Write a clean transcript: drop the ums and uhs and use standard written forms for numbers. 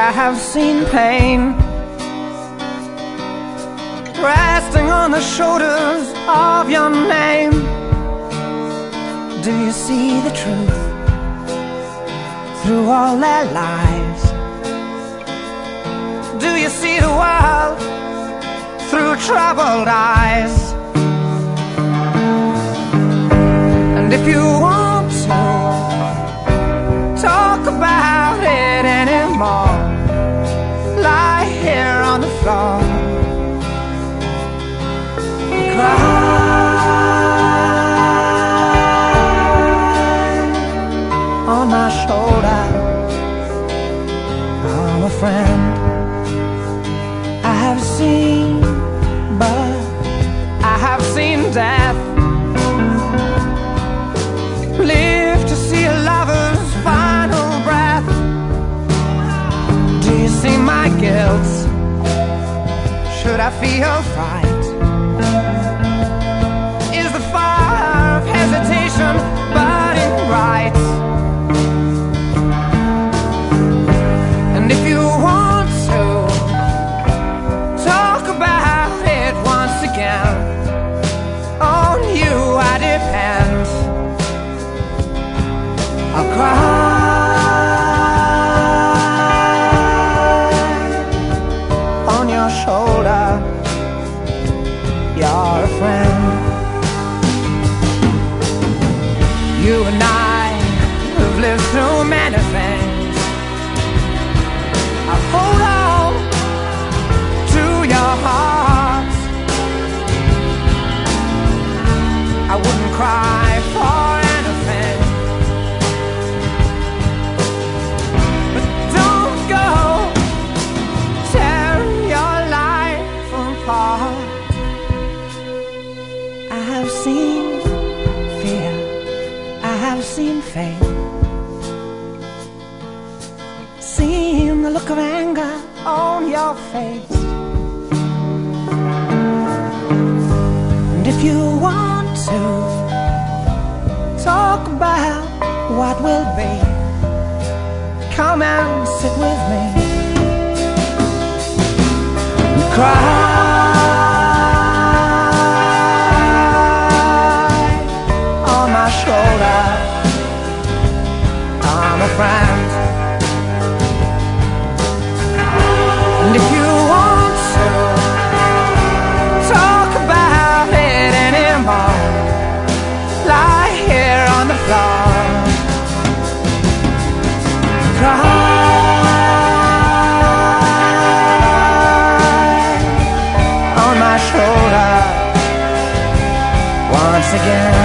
I have seen pain resting on the shoulders of your name. Do you see the truth through all their lies? Do you see the world through troubled eyes? And if you want to talk about it anymore, lie here on the floor, cry on my shoulder. I'm a friend. I have seen, but I have seen death. Live to see a lover's final breath. Do you see my guilt? Should I feel fright? Is the fire of hesitation burning bright? And if you want to talk about it once again, on you I depend. I'll cry on your shoulder. You're a friend. You and I have lived through many things. I'll hold on to your heart. I wouldn't cry for anything, but don't go tearing your life apart. I have seen fear, I have seen faith, seen the look of anger on your face. And if you want to talk about what will be, come and sit with me and cry on my shoulder. I'm a friend. And if you want to talk about it anymore, lie here on the floor, cry on my shoulder once again.